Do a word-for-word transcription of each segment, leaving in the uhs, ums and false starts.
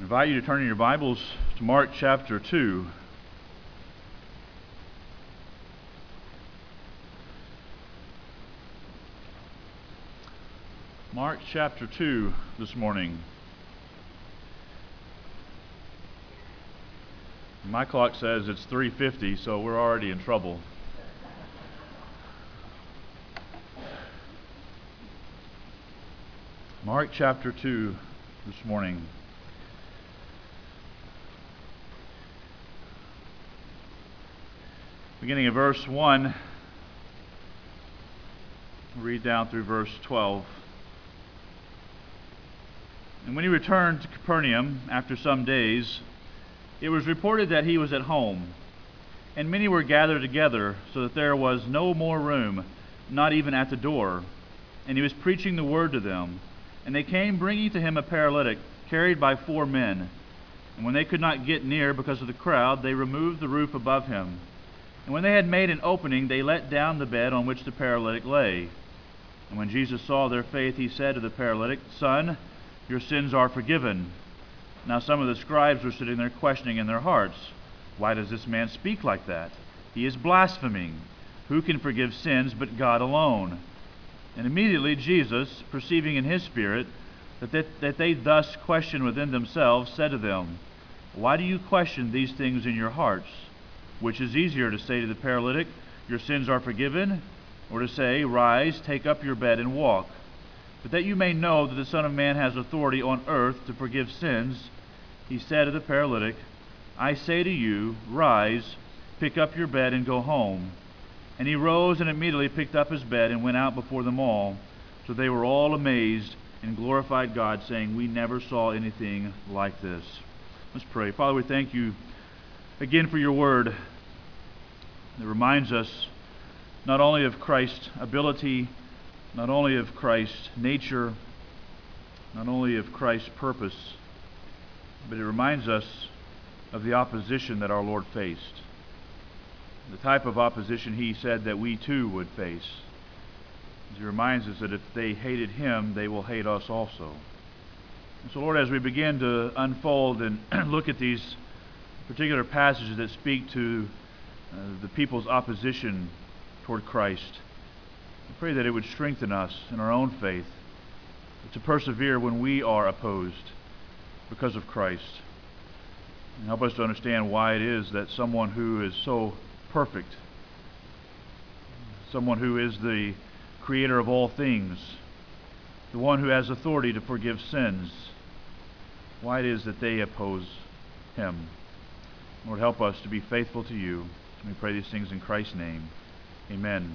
invite you to turn in your Bibles to Mark chapter two. Mark chapter two this morning. My clock says it's three fifty, so we're already in trouble. Mark chapter two this morning. Beginning at verse one, read down through verse twelve. And when he returned to Capernaum after some days, it was reported that he was at home, and many were gathered together, so that there was no more room, not even at the door. And he was preaching the word to them. And they came bringing to him a paralytic, carried by four men. And when they could not get near because of the crowd, they removed the roof above him. And when they had made an opening, they let down the bed on which the paralytic lay. And when Jesus saw their faith, he said to the paralytic, "Son, your sins are forgiven." Now some of the scribes were sitting there questioning in their hearts, "Why does this man speak like that? He is blaspheming. Who can forgive sins but God alone?" And immediately Jesus, perceiving in his spirit that they, that they thus questioned within themselves, said to them, "Why do you question these things in your hearts? Which is easier to say to the paralytic, 'Your sins are forgiven,' or to say, 'Rise, take up your bed and walk'? But that you may know that the Son of Man has authority on earth to forgive sins," he said to the paralytic, "I say to you, rise, pick up your bed and go home." And he rose and immediately picked up his bed and went out before them all. So they were all amazed and glorified God, saying, "We never saw anything like this." Let's pray. Father, we thank you again for your word that reminds us not only of Christ's ability, not only of Christ's nature, not only of Christ's purpose, but it reminds us of the opposition that our Lord faced. The type of opposition he said that we too would face. He reminds us that if they hated him, they will hate us also. And so, Lord, as we begin to unfold and look at these particular passages that speak to uh, the people's opposition toward Christ, I pray that it would strengthen us in our own faith to persevere when we are opposed because of Christ. And help us to understand why it is that someone who is so perfect, someone who is the creator of all things, the one who has authority to forgive sins, why it is that they oppose him. Lord, help us to be faithful to you. We pray these things in Christ's name. Amen.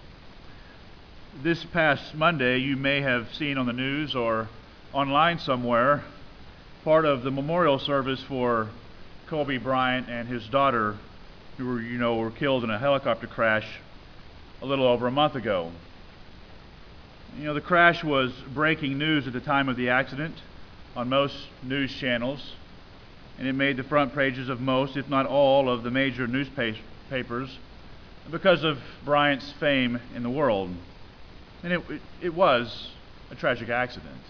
This past Monday, you may have seen on the news or online somewhere part of the memorial service for Kobe Bryant and his daughter, who were, you know, were killed in a helicopter crash a little over a month ago. You know, the crash was breaking news at the time of the accident on most news channels, and it made the front pages of most, if not all, of the major newspapers because of Bryant's fame in the world. And it, it, it was a tragic accident.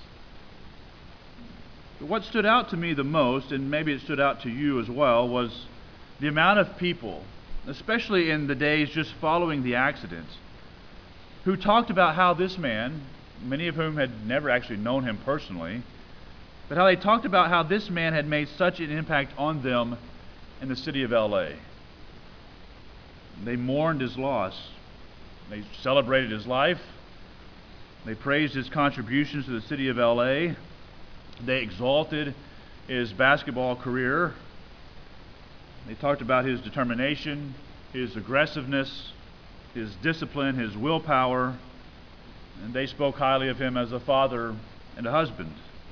But what stood out to me the most, and maybe it stood out to you as well, was the amount of people, especially in the days just following the accident, who talked about how this man, many of whom had never actually known him personally, but how they talked about how this man had made such an impact on them in the city of L A. They mourned his loss. They celebrated his life. They praised his contributions to the city of L A. They exalted his basketball career. They talked about his determination, his aggressiveness, his discipline, his willpower, and they spoke highly of him as a father and a husband.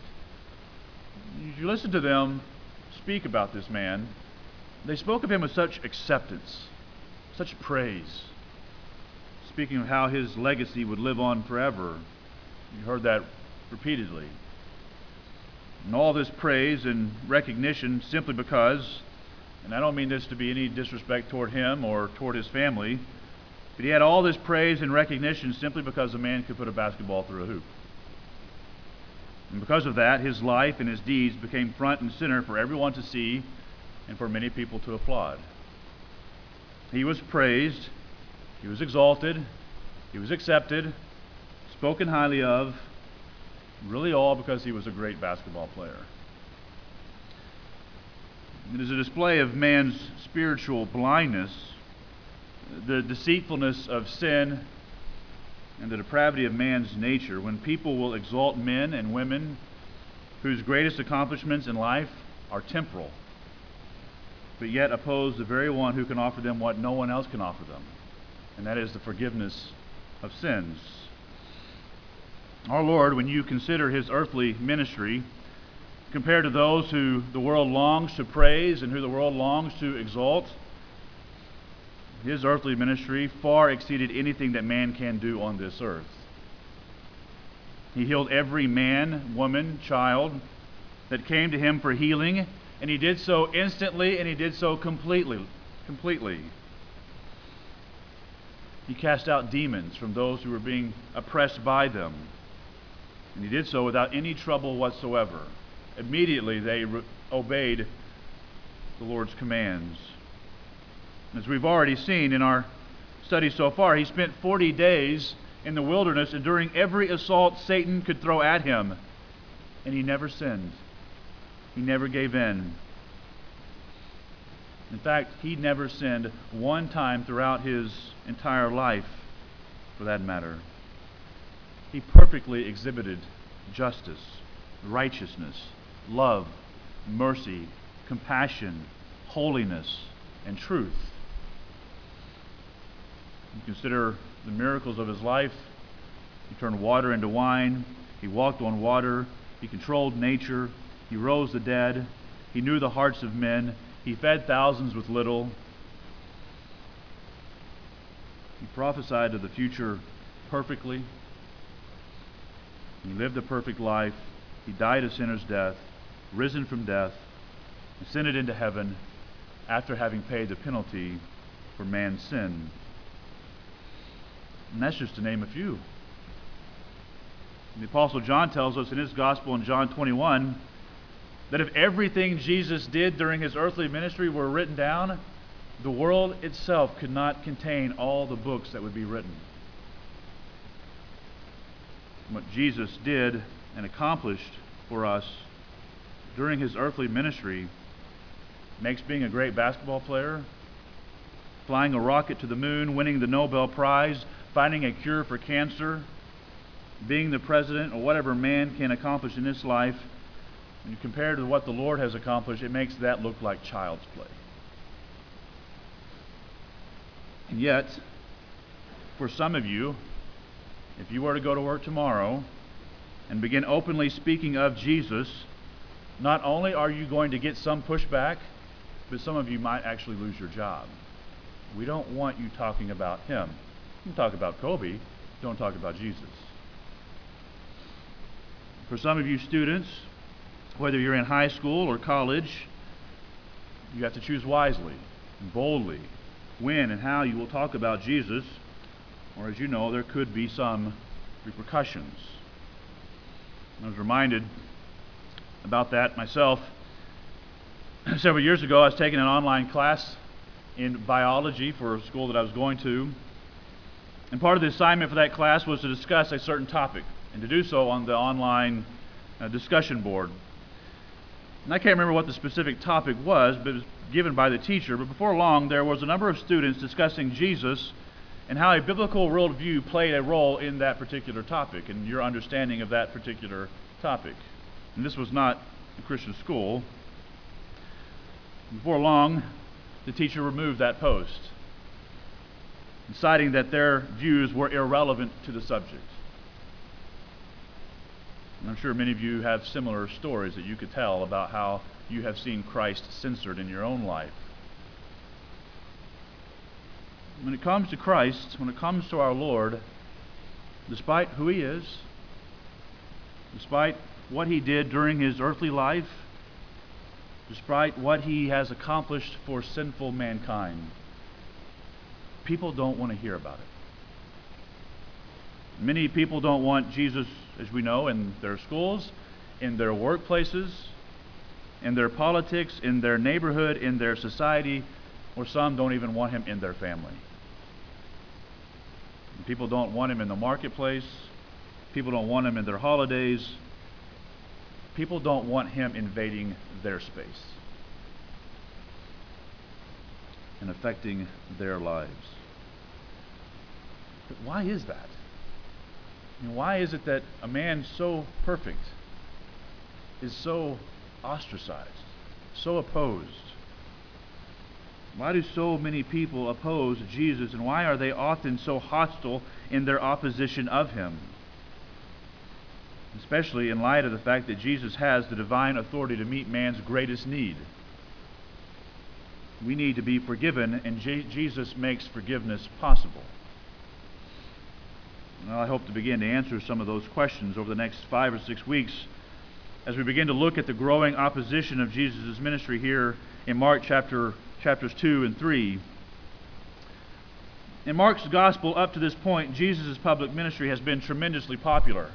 As you listen to them speak about this man, they spoke of him with such acceptance, such praise, speaking of how his legacy would live on forever. You heard that repeatedly. And all this praise and recognition simply because, and I don't mean this to be any disrespect toward him or toward his family, but he had all this praise and recognition simply because a man could put a basketball through a hoop. And because of that, his life and his deeds became front and center for everyone to see and for many people to applaud. He was praised, he was exalted, he was accepted, spoken highly of, really all because he was a great basketball player. It is a display of man's spiritual blindness, the deceitfulness of sin, and the depravity of man's nature when people will exalt men and women whose greatest accomplishments in life are temporal, but yet oppose the very one who can offer them what no one else can offer them, and that is the forgiveness of sins. Our Lord, when you consider his earthly ministry, compared to those who the world longs to praise and who the world longs to exalt, his earthly ministry far exceeded anything that man can do on this earth. He healed every man, woman, child that came to him for healing, and he did so instantly, and he did so completely. Completely. He cast out demons from those who were being oppressed by them, and he did so without any trouble whatsoever. Immediately they re- obeyed the Lord's commands. As we've already seen in our study so far, he spent forty days in the wilderness enduring every assault Satan could throw at him, and he never sinned. He never gave in. In fact, he never sinned one time throughout his entire life, for that matter. He perfectly exhibited justice, righteousness, love, mercy, compassion, holiness, and truth. You consider the miracles of his life. He turned water into wine. He walked on water. He controlled nature. He rose the dead. He knew the hearts of men. He fed thousands with little. He prophesied of the future perfectly. He lived a perfect life. He died a sinner's death, risen from death, ascended into heaven after having paid the penalty for man's sin. And that's just to name a few. The Apostle John tells us in his gospel in John twenty-one that if everything Jesus did during his earthly ministry were written down, the world itself could not contain all the books that would be written. What Jesus did and accomplished for us during his earthly ministry makes being a great basketball player, flying a rocket to the moon, winning the Nobel Prize, finding a cure for cancer, being the president, or whatever man can accomplish in this life, when you compare it to what the Lord has accomplished, it makes that look like child's play. And yet, for some of you, if you were to go to work tomorrow and begin openly speaking of Jesus, not only are you going to get some pushback, but some of you might actually lose your job. We don't want you talking about him. You can talk about Kobe, don't talk about Jesus. For some of you students, whether you're in high school or college, you have to choose wisely and boldly when and how you will talk about Jesus, or as you know, there could be some repercussions. I was reminded about that myself. Several years ago, I was taking an online class in biology for a school that I was going to, and part of the assignment for that class was to discuss a certain topic, and to do so on the online uh, discussion board. And I can't remember what the specific topic was, but it was given by the teacher. But before long, there was a number of students discussing Jesus and how a biblical worldview played a role in that particular topic and your understanding of that particular topic. And this was not a Christian school. Before long, the teacher removed that post, deciding that their views were irrelevant to the subject. And I'm sure many of you have similar stories that you could tell about how you have seen Christ censored in your own life. When it comes to Christ, when it comes to our Lord, despite who he is, despite what he did during his earthly life, despite what he has accomplished for sinful mankind, people don't want to hear about it. Many people don't want Jesus, as we know, in their schools, in their workplaces, in their politics, in their neighborhood, in their society, or some don't even want him in their family. People don't want him in the marketplace. People don't want him in their holidays. People don't want him invading their space and affecting their lives. But why is that? I mean, why is it that a man so perfect is so ostracized, so opposed? Why do so many people oppose Jesus, and why are they often so hostile in their opposition of him? Especially in light of the fact that Jesus has the divine authority to meet man's greatest need. We need to be forgiven, and J- Jesus makes forgiveness possible. Well, I hope to begin to answer some of those questions over the next five or six weeks as we begin to look at the growing opposition of Jesus' ministry here in Mark chapter chapters two and three. In Mark's gospel, up to this point, Jesus' public ministry has been tremendously popular.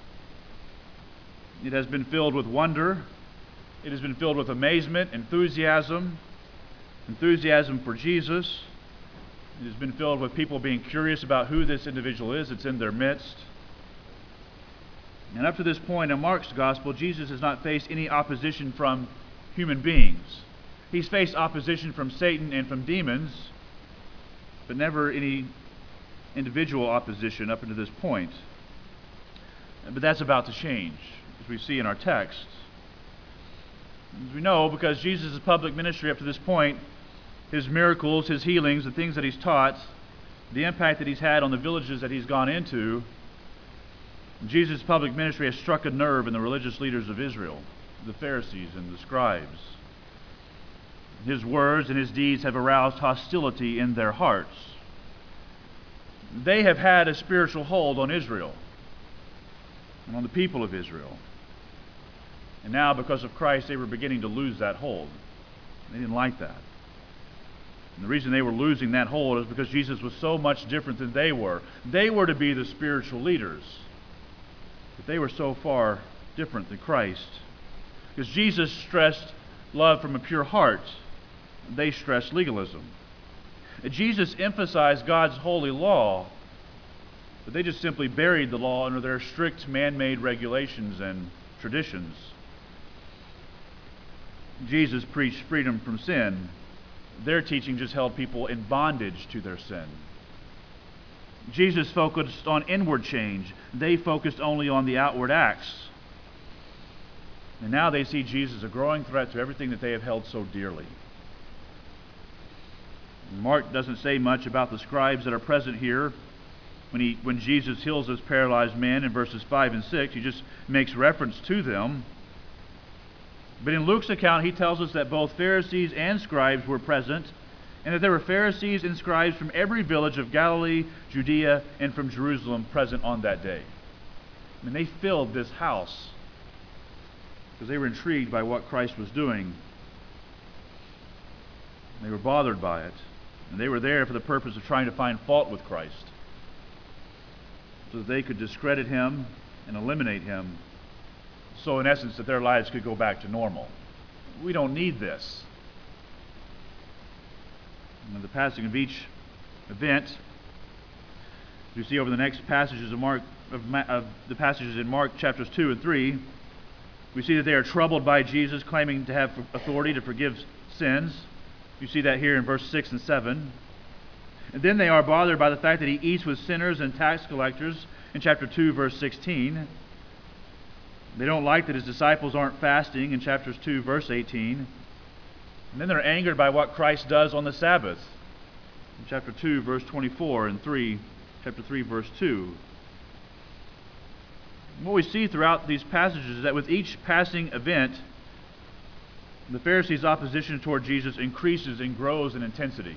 It has been filled with wonder. It has been filled with amazement, enthusiasm, enthusiasm for Jesus. It has been filled with people being curious about who this individual is that's in their midst. And up to this point in Mark's gospel, Jesus has not faced any opposition from human beings. He's faced opposition from Satan and from demons, but never any individual opposition up until this point. But that's about to change, as we see in our text. As we know, because Jesus' public ministry up to this point, his miracles, his healings, the things that he's taught, the impact that he's had on the villages that he's gone into, Jesus' public ministry has struck a nerve in the religious leaders of Israel, the Pharisees and the scribes. His words and his deeds have aroused hostility in their hearts. They have had a spiritual hold on Israel and on the people of Israel. And now, because of Christ, they were beginning to lose that hold. They didn't like that. And the reason they were losing that hold is because Jesus was so much different than they were. They were to be the spiritual leaders, but they were so far different than Christ. Because Jesus stressed love from a pure heart. They stressed legalism. Jesus emphasized God's holy law, but they just simply buried the law under their strict man-made regulations and traditions. Jesus preached freedom from sin. Their teaching just held people in bondage to their sin. Jesus focused on inward change. They focused only on the outward acts. And now they see Jesus a growing threat to everything that they have held so dearly. Mark doesn't say much about the scribes that are present here. When, he, when Jesus heals this paralyzed man in verses five and six, he just makes reference to them. But in Luke's account, he tells us that both Pharisees and scribes were present, and that there were Pharisees and scribes from every village of Galilee, Judea, and from Jerusalem present on that day. I mean, they filled this house because they were intrigued by what Christ was doing. They were bothered by it. And they were there for the purpose of trying to find fault with Christ, so that they could discredit him and eliminate him, so in essence that their lives could go back to normal. We don't need this. And the passing of each event, you see over the next passages of Mark, of, of the passages in Mark chapters two and three, we see that they are troubled by Jesus claiming to have authority to forgive sins. You see that here in verse six and seven. And then they are bothered by the fact that he eats with sinners and tax collectors in chapter two, verse sixteen. They don't like that his disciples aren't fasting in chapters two, verse eighteen. And then they're angered by what Christ does on the Sabbath in chapter two, verse twenty-four, and three, chapter three, verse two. And what we see throughout these passages is that with each passing event, the Pharisees' opposition toward Jesus increases and grows in intensity.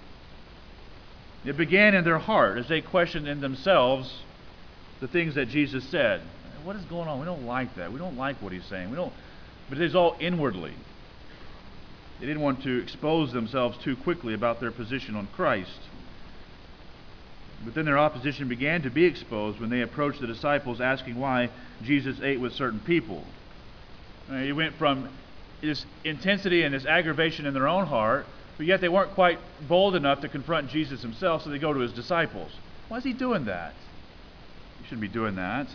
It began in their heart as they questioned in themselves the things that Jesus said. What is going on? We don't like that. We don't like what he's saying. We don't. But it is all inwardly. They didn't want to expose themselves too quickly about their position on Christ. But then their opposition began to be exposed when they approached the disciples asking why Jesus ate with certain people. Uh, He went from this intensity and this aggravation in their own heart, but yet they weren't quite bold enough to confront Jesus himself, so they go to his disciples. Why is he doing that? He shouldn't be doing that.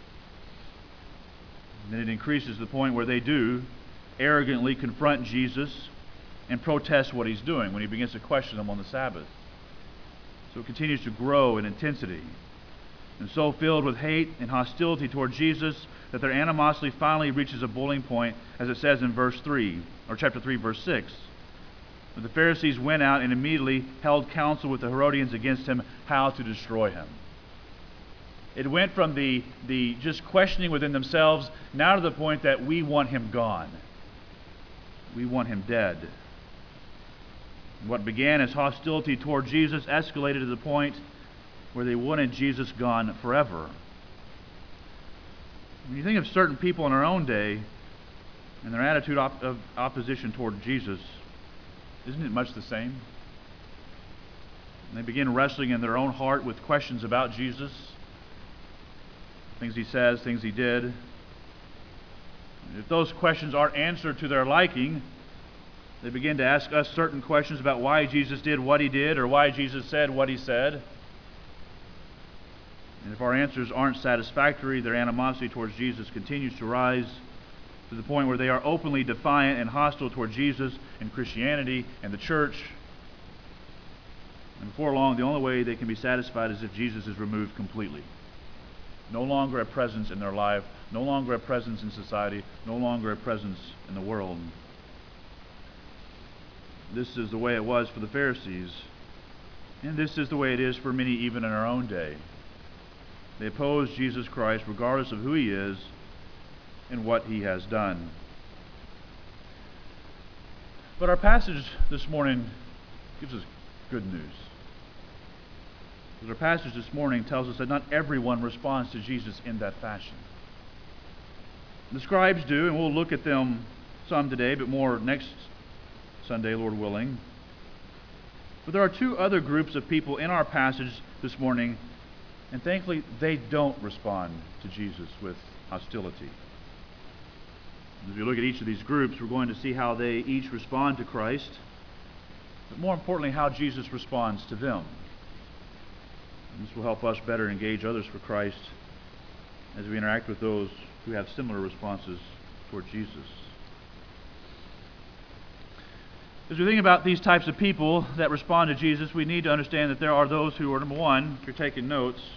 And then it increases to the point where they do arrogantly confront Jesus and protest what he's doing when he begins to question them on the Sabbath. So it continues to grow in intensity. And so filled with hate and hostility toward Jesus that their animosity finally reaches a boiling point, as it says in verse three, or chapter three, verse six. But the Pharisees went out and immediately held counsel with the Herodians against him, how to destroy him. It went from the, the just questioning within themselves, now to the point that we want him gone. We want him dead. What began as hostility toward Jesus escalated to the point where they wanted Jesus gone forever. When you think of certain people in our own day and their attitude op- of opposition toward Jesus, isn't it much the same? And they begin wrestling in their own heart with questions about Jesus, things he says, things he did. And if those questions aren't answered to their liking, they begin to ask us certain questions about why Jesus did what he did or why Jesus said what he said. And if our answers aren't satisfactory, their animosity towards Jesus continues to rise to the point where they are openly defiant and hostile toward Jesus and Christianity and the church. And before long, the only way they can be satisfied is if Jesus is removed completely. No longer a presence in their life, no longer a presence in society, no longer a presence in the world. This is the way it was for the Pharisees, and this is the way it is for many even in our own day. They oppose Jesus Christ regardless of who he is and what he has done. But our passage this morning gives us good news. Because our passage this morning tells us that not everyone responds to Jesus in that fashion. The scribes do, and we'll look at them some today, but more next Sunday, Lord willing. But there are two other groups of people in our passage this morning, and thankfully they don't respond to Jesus with hostility. As we look at each of these groups, we're going to see how they each respond to Christ, but more importantly, how Jesus responds to them. And this will help us better engage others for Christ as we interact with those who have similar responses toward Jesus. As we think about these types of people that respond to Jesus, we need to understand that there are those who are, number one, if you're taking notes,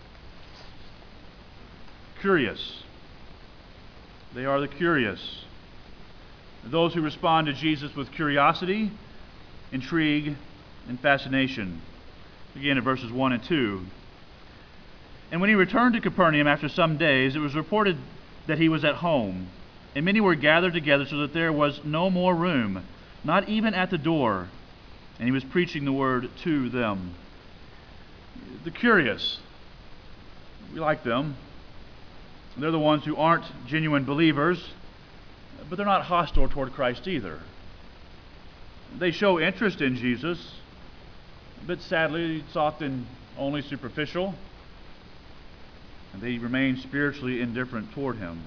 curious. They are the curious. Those who respond to Jesus with curiosity, intrigue, and fascination. Again, in verses one and two. And when he returned to Capernaum after some days, it was reported that he was at home, and many were gathered together so that there was no more room, not even at the door, and he was preaching the word to them. The curious, we like them. They're the ones who aren't genuine believers, but they're not hostile toward Christ either. They show interest in Jesus, but sadly it's often only superficial, and they remain spiritually indifferent toward him.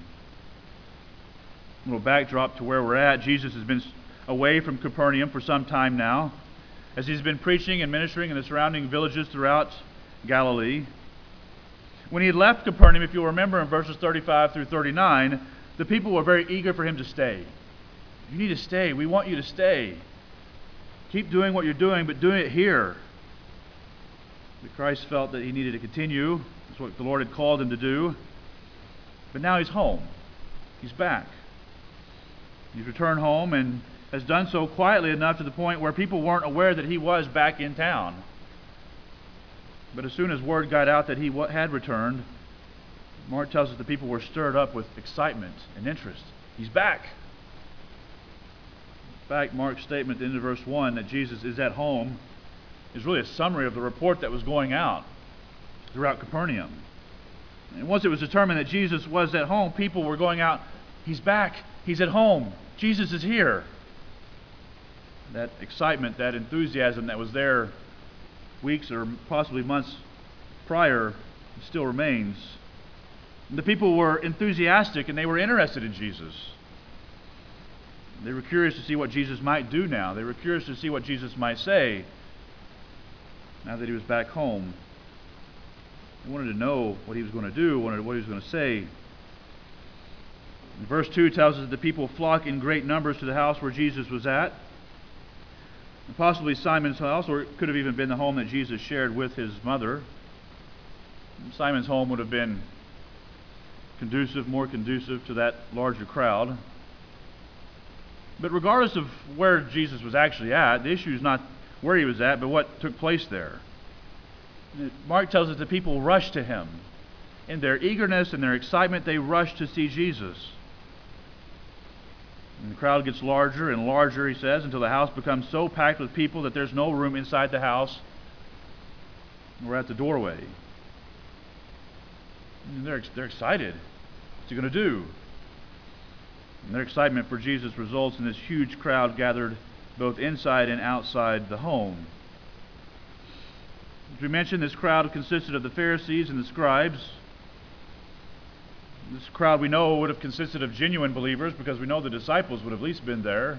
A little backdrop to where we're at. Jesus has been away from Capernaum for some time now, as he's been preaching and ministering in the surrounding villages throughout Galilee. When he had left Capernaum, if you'll remember in verses thirty-five through thirty-nine, the people were very eager for him to stay. You need to stay. We want you to stay. Keep doing what you're doing, but doing it here. But Christ felt that he needed to continue. That's what the Lord had called him to do. But now he's home. He's back. He's returned home and has done so quietly enough to the point where people weren't aware that he was back in town. But as soon as word got out that he had returned, Mark tells us the people were stirred up with excitement and interest. He's back. In fact, Mark's statement at the end of verse one that Jesus is at home is really a summary of the report that was going out throughout Capernaum. And once it was determined that Jesus was at home, people were going out, he's back, he's at home, Jesus is here. That excitement, that enthusiasm that was there weeks or possibly months prior still remains. And the people were enthusiastic and they were interested in Jesus. They were curious to see what Jesus might do now. They were curious to see what Jesus might say now that he was back home. They wanted to know what he was going to do, wanted what he was going to say. And verse two tells us that the people flock in great numbers to the house where Jesus was at. And possibly Simon's house, or it could have even been the home that Jesus shared with his mother. And Simon's home would have been conducive, more conducive to that larger crowd. But regardless of where Jesus was actually at, the issue is not where he was at, but what took place there. Mark tells us that people rushed to him. In their eagerness and their excitement, they rushed to see Jesus. And the crowd gets larger and larger, he says, until the house becomes so packed with people that there's no room inside the house. We're at the doorway. And they're, they're excited. What's he going to do? And their excitement for Jesus results in this huge crowd gathered both inside and outside the home. As we mentioned, this crowd consisted of the Pharisees and the scribes. This crowd we know would have consisted of genuine believers because we know the disciples would have at least been there.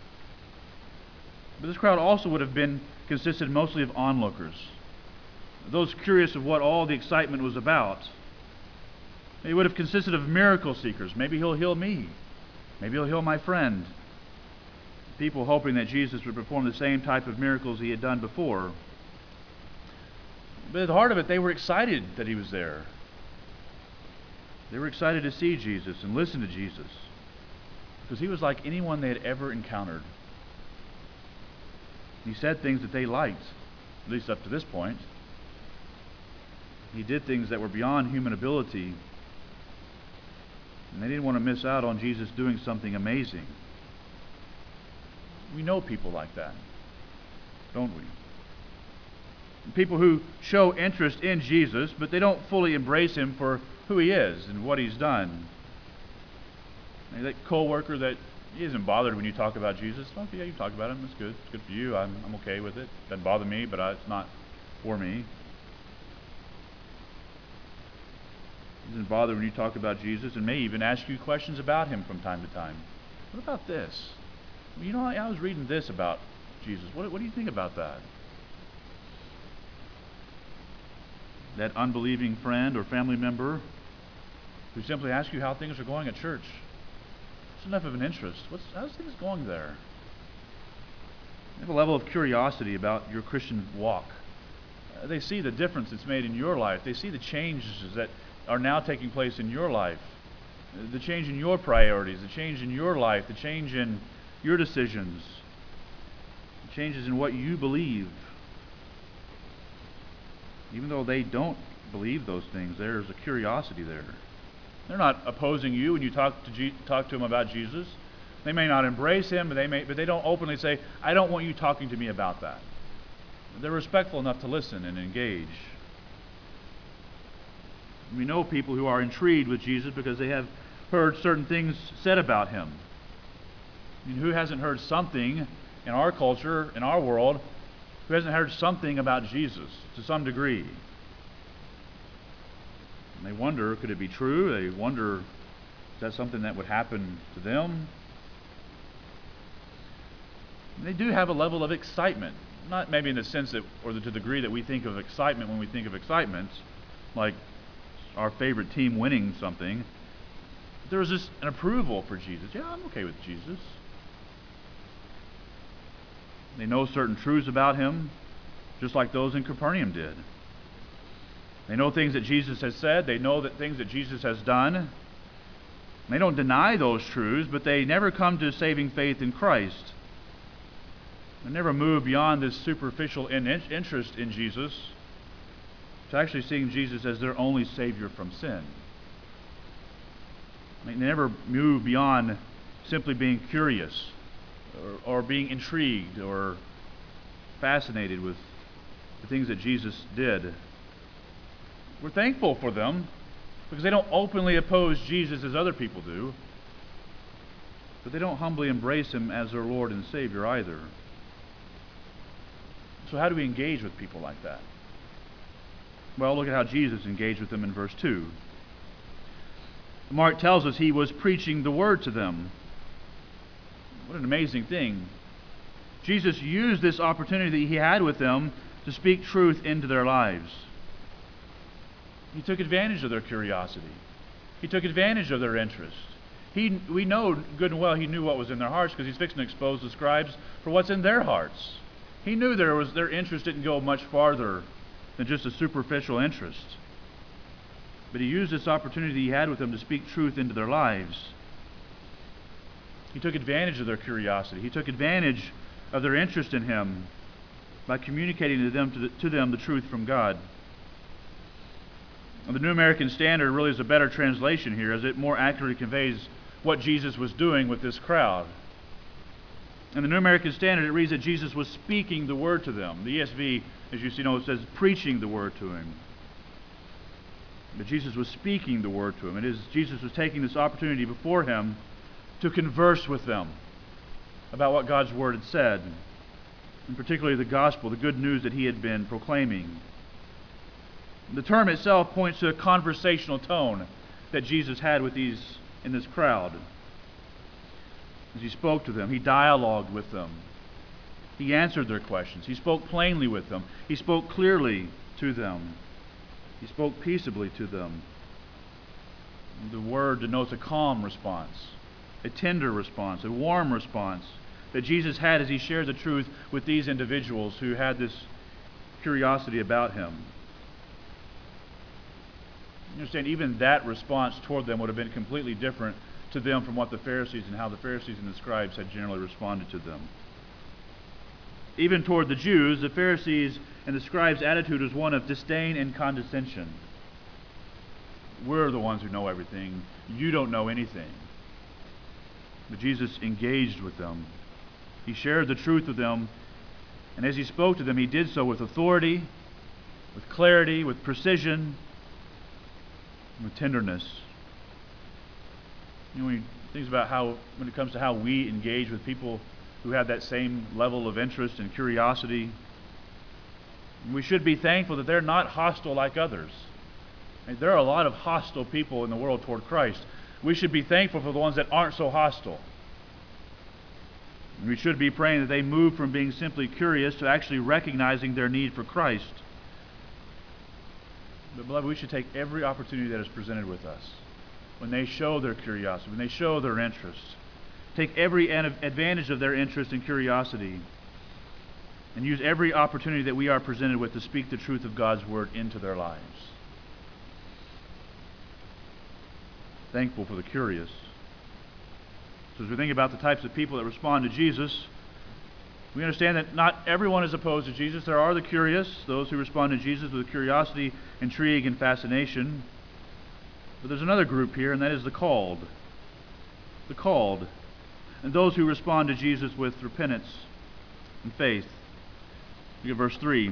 But this crowd also would have been consisted mostly of onlookers, those curious of what all the excitement was about. It would have consisted of miracle seekers. Maybe he'll heal me. Maybe he'll heal my friend. People hoping that Jesus would perform the same type of miracles he had done before. But at the heart of it, they were excited that he was there. They were excited to see Jesus and listen to Jesus because he was like anyone they had ever encountered. He said things that they liked, at least up to this point. He did things that were beyond human ability, and they didn't want to miss out on Jesus doing something amazing. We know people like that, don't we? People who show interest in Jesus, but they don't fully embrace him for who he is and what he's done. Maybe that co-worker that he isn't bothered when you talk about Jesus. Okay, yeah, you talk about him. It's good. It's good for you. I'm, I'm okay with it. Doesn't bother me, but I, it's not for me. He doesn't bother when you talk about Jesus and may even ask you questions about him from time to time. What about this? You know, I, I was reading this about Jesus. What, what do you think about that? That unbelieving friend or family member who simply asks you how things are going at church. It's enough of an interest. What's, how's things going there? You have a level of curiosity about your Christian walk. Uh, they see the difference it's made in your life. They see the changes that are now taking place in your life. Uh, the change in your priorities, the change in your life, the change in your decisions, the changes in what you believe. Even though they don't believe those things, there's a curiosity there. They're not opposing you when you talk to G- talk to them about Jesus. They may not embrace him, but they may, but they don't openly say, "I don't want you talking to me about that." They're respectful enough to listen and engage. We know people who are intrigued with Jesus because they have heard certain things said about him. I mean, who hasn't heard something in our culture, in our world, who hasn't heard something about Jesus to some degree? And they wonder, could it be true? They wonder, is that something that would happen to them? And they do have a level of excitement, not maybe in the sense that, or to the degree that we think of excitement when we think of excitement, like our favorite team winning something. There was just an approval for Jesus. Yeah, I'm okay with Jesus. They know certain truths about him, just like those in Capernaum did. They know things that Jesus has said. They know that things that Jesus has done. They don't deny those truths, but they never come to saving faith in Christ. They never move beyond this superficial in- interest in Jesus to actually seeing Jesus as their only Savior from sin. I mean, they never move beyond simply being curious or, or being intrigued or fascinated with the things that Jesus did. We're thankful for them because they don't openly oppose Jesus as other people do, but they don't humbly embrace him as their Lord and Savior either. So how do we engage with people like that? Well, look at how Jesus engaged with them in verse two. Mark tells us he was preaching the word to them. What an amazing thing. Jesus used this opportunity that he had with them to speak truth into their lives. He took advantage of their curiosity. He took advantage of their interest. He, we know good and well he knew what was in their hearts because he's fixing to expose the scribes for what's in their hearts. He knew there was their interest didn't go much farther than just a superficial interest. But he used this opportunity he had with them to speak truth into their lives. He took advantage of their curiosity. He took advantage of their interest in him by communicating to them, to, the, to them the truth from God. And the New American Standard really is a better translation here, as it more accurately conveys what Jesus was doing with this crowd. In the New American Standard, it reads that Jesus was speaking the word to them. The E S V, as you see, know, it says preaching the word to him. But Jesus was speaking the word to him. It is Jesus was taking this opportunity before him to converse with them about what God's word had said, and particularly the gospel, the good news that he had been proclaiming. The term itself points to a conversational tone that Jesus had with these in this crowd. As he spoke to them, he dialogued with them. He answered their questions. He spoke plainly with them. He spoke clearly to them. He spoke peaceably to them. The word denotes a calm response, a tender response, a warm response that Jesus had as he shared the truth with these individuals who had this curiosity about him. You understand, even that response toward them would have been completely different to them from what the Pharisees and how the Pharisees and the scribes had generally responded to them. Even toward the Jews, the Pharisees and the scribes' attitude was one of disdain and condescension. We're the ones who know everything. You don't know anything. But Jesus engaged with them. He shared the truth with them, and as he spoke to them, he did so with authority, with clarity, with precision, with tenderness. You know, when you think about how, when it comes to how we engage with people who have that same level of interest and curiosity, we should be thankful that they're not hostile like others. I mean, there are a lot of hostile people in the world toward Christ. We should be thankful for the ones that aren't so hostile. And we should be praying that they move from being simply curious to actually recognizing their need for Christ. But beloved, we should take every opportunity that is presented with us when they show their curiosity, when they show their interest. Take every advantage of their interest and curiosity and use every opportunity that we are presented with to speak the truth of God's word into their lives. Thankful for the curious. So as we think about the types of people that respond to Jesus, we understand that not everyone is opposed to Jesus. There are the curious, those who respond to Jesus with curiosity, intrigue, and fascination. But there's another group here, and that is the called. The called. And those who respond to Jesus with repentance and faith. Look at verse three.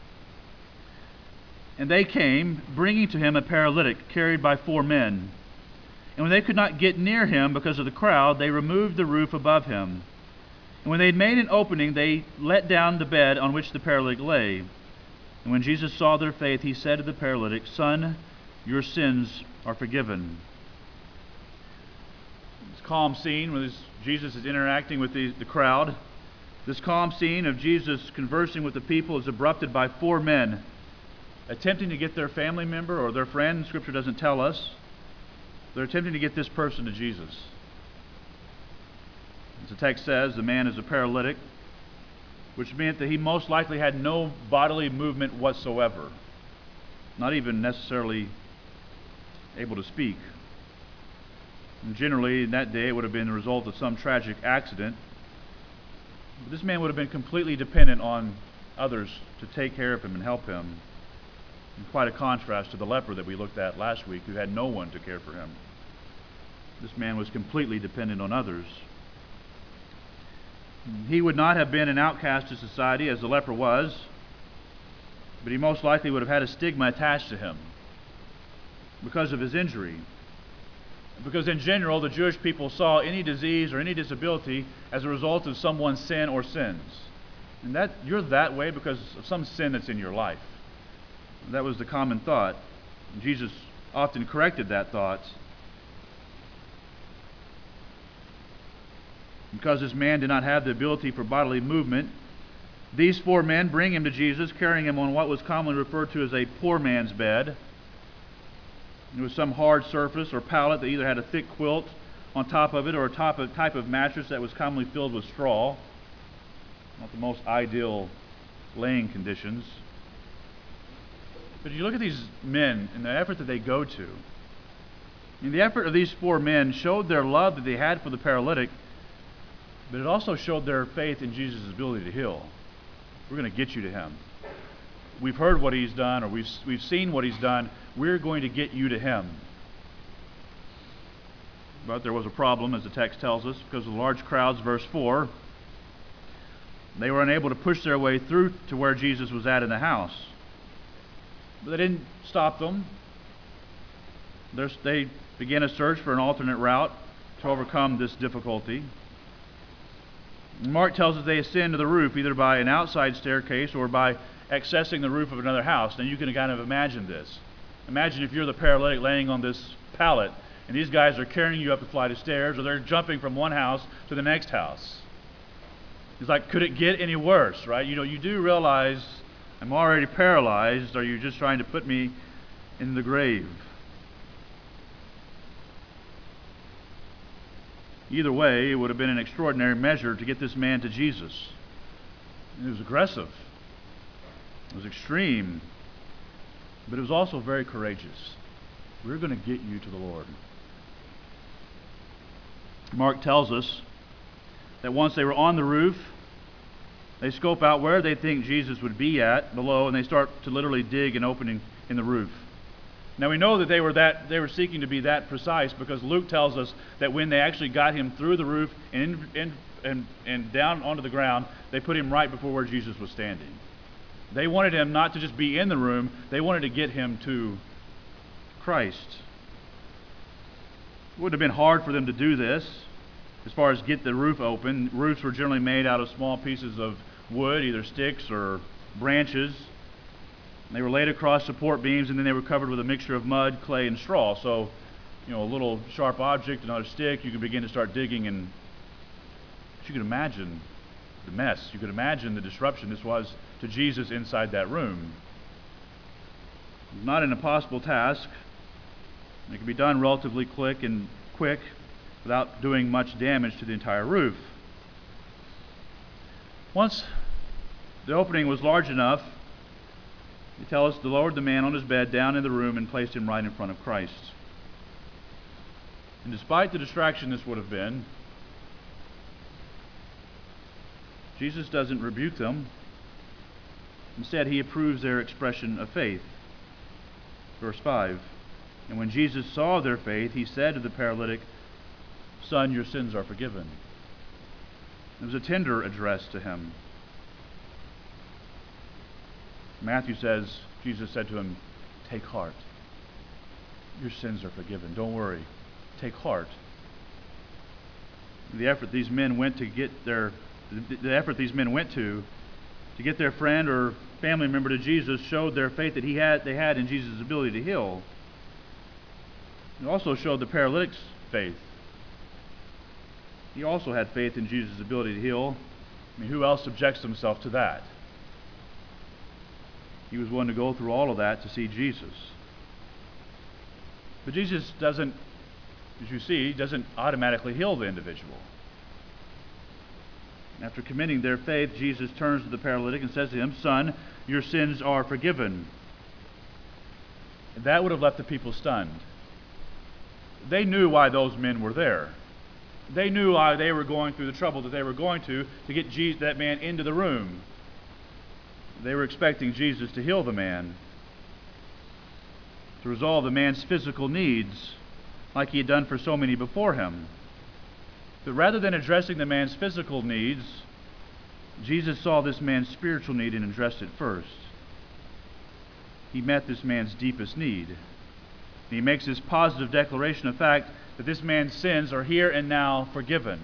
And they came, bringing to him a paralytic carried by four men. And when they could not get near him because of the crowd, they removed the roof above him. And when they had made an opening, they let down the bed on which the paralytic lay. And when Jesus saw their faith, he said to the paralytic, "Son, your sins are forgiven." This calm scene where Jesus is interacting with the, the crowd. This calm scene of Jesus conversing with the people is abrupted by four men attempting to get their family member or their friend. Scripture doesn't tell us. They're attempting to get this person to Jesus. As the text says, the man is a paralytic, which meant that he most likely had no bodily movement whatsoever, not even necessarily able to speak. And generally, in that day, it would have been the result of some tragic accident. But this man would have been completely dependent on others to take care of him and help him. And quite a contrast to the leper that we looked at last week, who had no one to care for him. This man was completely dependent on others. He would not have been an outcast to society as the leper was, but he most likely would have had a stigma attached to him because of his injury. Because in general, the Jewish people saw any disease or any disability as a result of someone's sin or sins. And that you're that way because of some sin that's in your life. That was the common thought. And Jesus often corrected that thought. Because this man did not have the ability for bodily movement, these four men bring him to Jesus, carrying him on what was commonly referred to as a poor man's bed. It was some hard surface or pallet that either had a thick quilt on top of it or a top of, type of mattress that was commonly filled with straw. Not the most ideal laying conditions. But you look at these men and the effort that they go to. I mean, the effort of these four men showed their love that they had for the paralytic, but it also showed their faith in Jesus' ability to heal. We're going to get you to him. We've heard what he's done, or we've, we've seen what he's done. We're going to get you to him. But there was a problem, as the text tells us, because of the large crowds, verse four. They were unable to push their way through to where Jesus was at in the house. But they didn't stop them. There's, they began a search for an alternate route to overcome this difficulty. Mark tells us they ascend to the roof either by an outside staircase or by accessing the roof of another house. Now you can kind of imagine this. Imagine if you're the paralytic laying on this pallet and these guys are carrying you up a flight of stairs, or they're jumping from one house to the next house. It's like, could it get any worse, right? You know, you do realize I'm already paralyzed. Are you just trying to put me in the grave? Either way, it would have been an extraordinary measure to get this man to Jesus. It was aggressive. It was extreme. But it was also very courageous. We're going to get you to the Lord. Mark tells us that once they were on the roof, they scope out where they think Jesus would be at below, and they start to literally dig an opening in the roof. Now we know that they were that they were seeking to be that precise because Luke tells us that when they actually got him through the roof and in, in, and and down onto the ground, they put him right before where Jesus was standing. They wanted him not to just be in the room, they wanted to get him to Christ. It would have been hard for them to do this as far as get the roof open. Roofs were generally made out of small pieces of wood, either sticks or branches. They were laid across support beams, and then they were covered with a mixture of mud, clay, and straw. So, you know, a little sharp object, another stick, you could begin to start digging, and you could imagine the mess. You could imagine the disruption this was to Jesus inside that room. It was not an impossible task. It could be done relatively quick and quick without doing much damage to the entire roof. Once the opening was large enough, they tell us, they lowered the man on his bed down in the room and placed him right in front of Christ. And despite the distraction this would have been, Jesus doesn't rebuke them. Instead, he approves their expression of faith. Verse five, and when Jesus saw their faith, he said to the paralytic, "Son, your sins are forgiven." It was a tender address to him. Matthew says, Jesus said to him, "Take heart. Your sins are forgiven. Don't worry. Take heart." The effort these men went to get their, the, the effort these men went to, to get their friend or family member to Jesus showed their faith that he had, they had in Jesus' ability to heal. It also showed the paralytic's faith. He also had faith in Jesus' ability to heal. I mean, who else subjects himself to that? He was willing to go through all of that to see Jesus. But Jesus doesn't, as you see, doesn't automatically heal the individual. After commending their faith, Jesus turns to the paralytic and says to him, "Son, your sins are forgiven." And that would have left the people stunned. They knew why those men were there. They knew why they were going through the trouble that they were going to to get Jesus, that man into the room. They were expecting Jesus to heal the man, to resolve the man's physical needs like he had done for so many before him. But rather than addressing the man's physical needs, Jesus saw this man's spiritual need and addressed it first. He met this man's deepest need. And he makes this positive declaration of fact that this man's sins are here and now forgiven.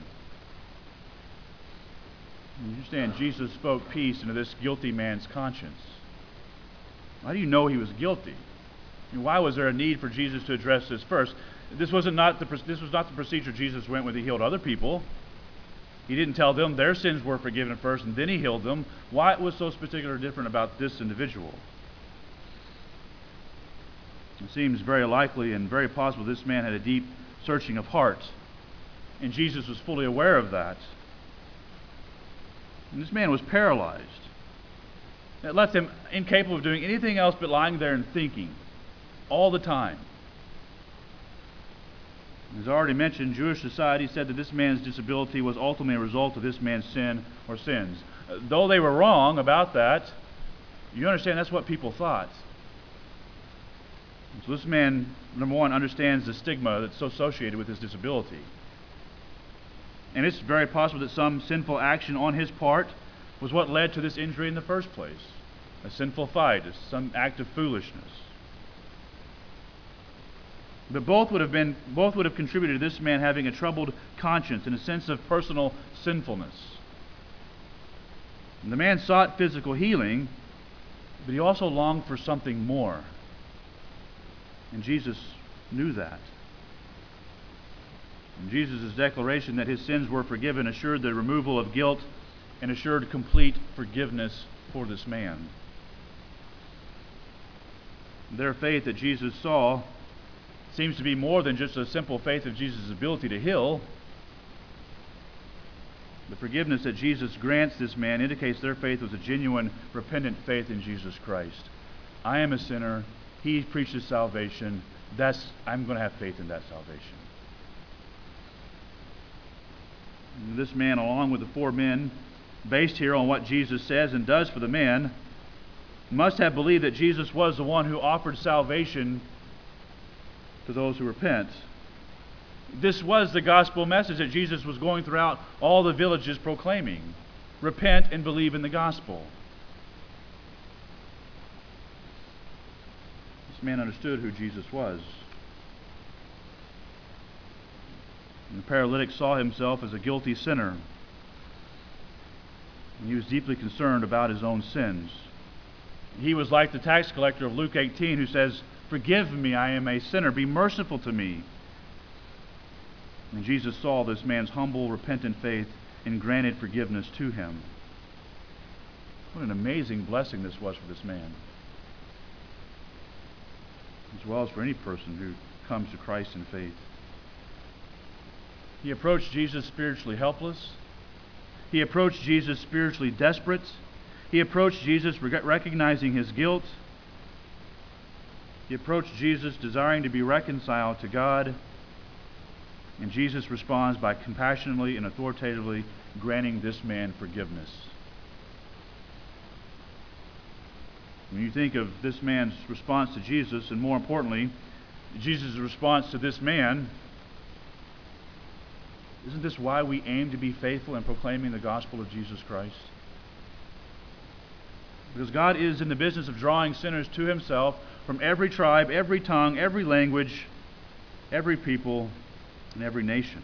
You understand, Jesus spoke peace into this guilty man's conscience. Why do you know he was guilty? I mean, why was there a need for Jesus to address this first? This wasn't not the this was not the procedure Jesus went when he healed other people. He didn't tell them their sins were forgiven first and then he healed them. Why it was so particular different about this individual? It seems very likely and very possible this man had a deep searching of heart, and Jesus was fully aware of that. And this man was paralyzed. It left him incapable of doing anything else but lying there and thinking all the time. As already mentioned, Jewish society said that this man's disability was ultimately a result of this man's sin or sins. Though they were wrong about that, you understand that's what people thought. So this man, number one, understands the stigma that's associated with his disability. And it's very possible that some sinful action on his part was what led to this injury in the first place. A sinful fight, some act of foolishness. But both would have been, both would have contributed to this man having a troubled conscience and a sense of personal sinfulness. And the man sought physical healing, but he also longed for something more. And Jesus knew that. And Jesus' declaration that his sins were forgiven assured the removal of guilt and assured complete forgiveness for this man. Their faith that Jesus saw seems to be more than just a simple faith of Jesus' ability to heal. The forgiveness that Jesus grants this man indicates their faith was a genuine, repentant faith in Jesus Christ. I am a sinner. He preaches salvation. That's, I'm going to have faith in that salvation. And this man, along with the four men, based here on what Jesus says and does for the man, must have believed that Jesus was the one who offered salvation to those who repent. This was the gospel message that Jesus was going throughout all the villages proclaiming. Repent and believe in the gospel. This man understood who Jesus was. And the paralytic saw himself as a guilty sinner. And he was deeply concerned about his own sins. He was like the tax collector of Luke eighteen who says, "Forgive me, I am a sinner. Be merciful to me." And Jesus saw this man's humble, repentant faith and granted forgiveness to him. What an amazing blessing this was for this man, as well as for any person who comes to Christ in faith. He approached Jesus spiritually helpless. He approached Jesus spiritually desperate. He approached Jesus recognizing his guilt. He approached Jesus desiring to be reconciled to God. And Jesus responds by compassionately and authoritatively granting this man forgiveness. When you think of this man's response to Jesus, and more importantly, Jesus' response to this man, isn't this why we aim to be faithful in proclaiming the gospel of Jesus Christ? Because God is in the business of drawing sinners to himself from every tribe, every tongue, every language, every people, and every nation.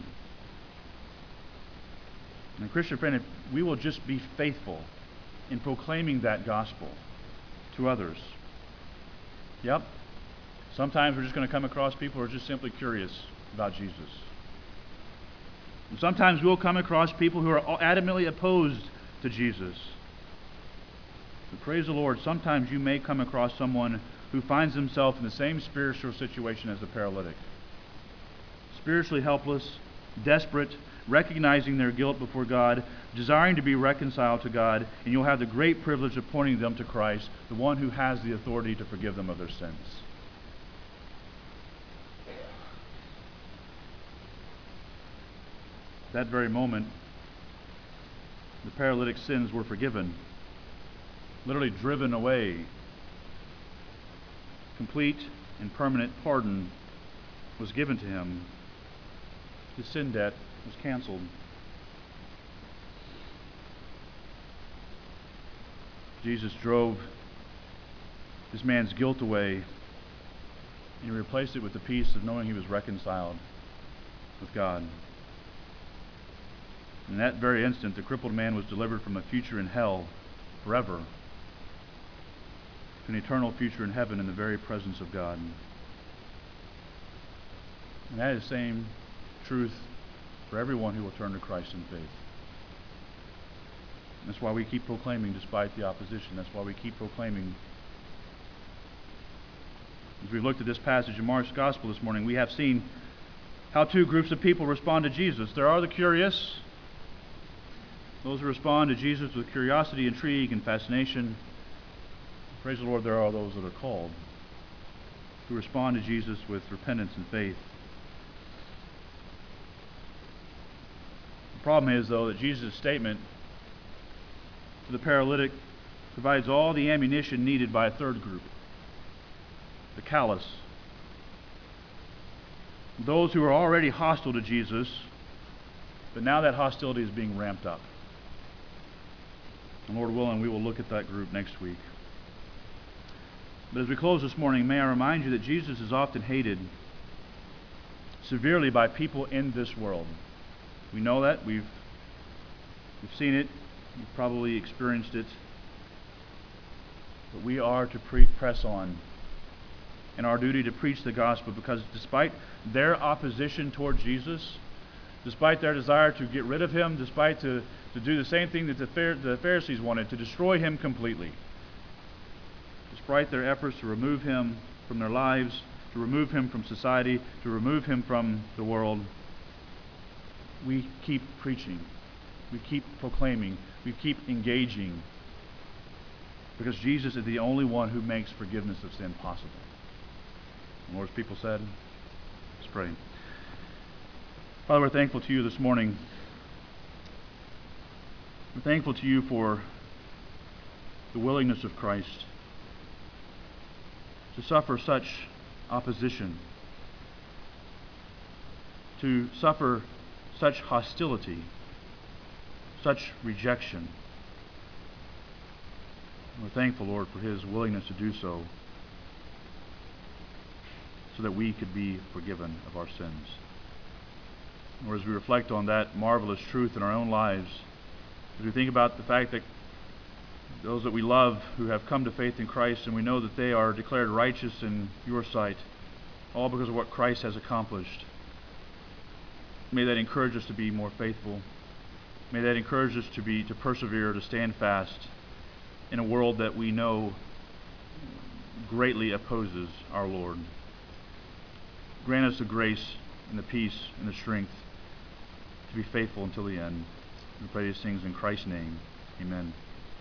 And Christian friend, if we will just be faithful in proclaiming that gospel to others. Yep. Sometimes we're just going to come across people who are just simply curious about Jesus. And sometimes we'll come across people who are adamantly opposed to Jesus. But praise the Lord, sometimes you may come across someone who finds himself in the same spiritual situation as the paralytic. Spiritually helpless, desperate, recognizing their guilt before God, desiring to be reconciled to God, and you'll have the great privilege of pointing them to Christ, the one who has the authority to forgive them of their sins. That very moment, the paralytic's sins were forgiven, literally driven away. Complete and permanent pardon was given to him. His sin debt was canceled. Jesus drove this man's guilt away, and he replaced it with the peace of knowing he was reconciled with God. In that very instant, the crippled man was delivered from a future in hell forever to an eternal future in heaven in the very presence of God. And that is the same truth for everyone who will turn to Christ in faith. That's why we keep proclaiming despite the opposition. That's why we keep proclaiming. As we looked at this passage in Mark's Gospel this morning, we have seen how two groups of people respond to Jesus. There are the curious, those who respond to Jesus with curiosity, intrigue, and fascination. Praise the Lord, there are those that are called, who respond to Jesus with repentance and faith. The problem is, though, that Jesus' statement to the paralytic provides all the ammunition needed by a third group, the callous. Those who are already hostile to Jesus, but now that hostility is being ramped up. And Lord willing, we will look at that group next week. But as we close this morning, may I remind you that Jesus is often hated severely by people in this world. We know that. We've, we've seen it. We've probably experienced it. But we are to pre- press on in our duty to preach the gospel, because despite their opposition toward Jesus, despite their desire to get rid of him, despite to, to do the same thing that the, Phar- the Pharisees wanted, to destroy him completely, despite their efforts to remove him from their lives, to remove him from society, to remove him from the world, we keep preaching, we keep proclaiming, we keep engaging, because Jesus is the only one who makes forgiveness of sin possible. And Lord's people said, let's pray. Father, we're thankful to you this morning. We're thankful to you for the willingness of Christ to suffer such opposition, to suffer such hostility, such rejection. We're thankful, Lord, for his willingness to do so, so that we could be forgiven of our sins. Or as we reflect on that marvelous truth in our own lives, as we think about the fact that those that we love who have come to faith in Christ, and we know that they are declared righteous in your sight, all because of what Christ has accomplished, may that encourage us to be more faithful. May that encourage us to be to persevere, to stand fast in a world that we know greatly opposes our Lord. Grant us the grace and the peace and the strength to be faithful until the end. We pray these things in Christ's name. Amen.